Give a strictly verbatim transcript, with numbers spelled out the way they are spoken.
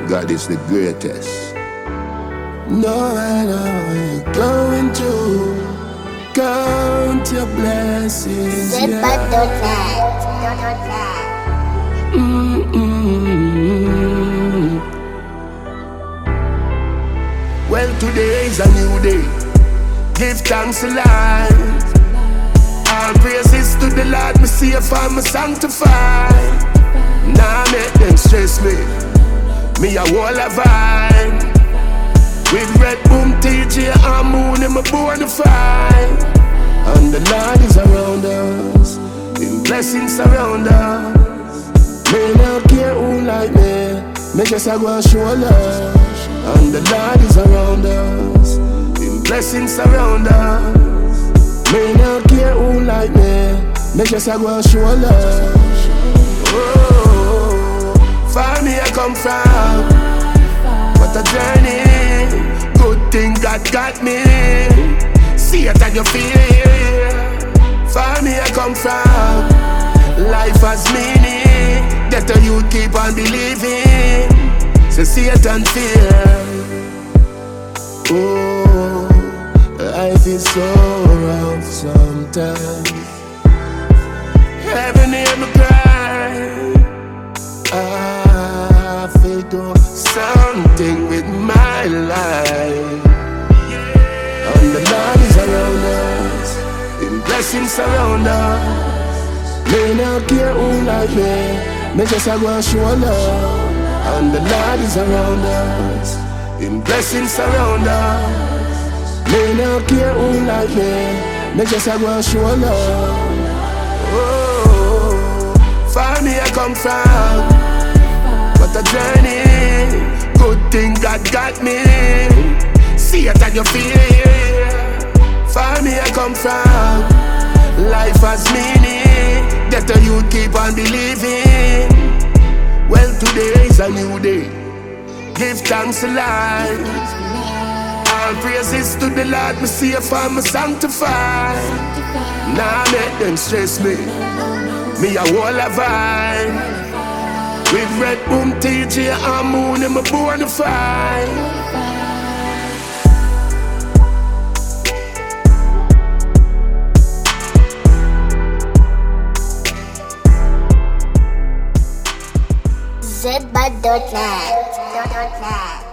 God is the greatest. No matter what you're going through, count your blessings. Zed Yeah. Bad dot net. Mm-mm. Well, today is a new day. Give thanks to life. All praises to the Lord, me safe and me sanctified. Nah, make them stress me. Me a wall of vine. With red boom, T J and moon in my bona fide. And the Lord is around us, in blessings surround us. Me not care who like me, me just a go and show love. And the Lord is around us, in blessings surround us. Me not care who like me, me just a go and show love. Oh, far me I come from, what a journey. Good thing God got me. See it and you feel it. Far me I come from, life has meaning. Get a youth keep on believing. So see it and feel. Oh, life is so rough sometimes. Heaven hear me cry. I feel do something with my life. And the Lord is around us, in blessings surround us. Me not care who like me, me just a go and show love. And the Lord is around us, in blessings surround us. Me not care who like me, me just a go and show love. Oh, far me I come from, what a journey. Good thing God got me. See it and you feel it. Far me I come from, life has meaning. Get a youth keep on believing. Well, today is a new day. Give thanks to life. All praises to the Lord, me safe and me sanctified. Nah, make them stress me. Me a wall of vine. With red boom, T J and moon in my bona fide. Zed Bad dot net.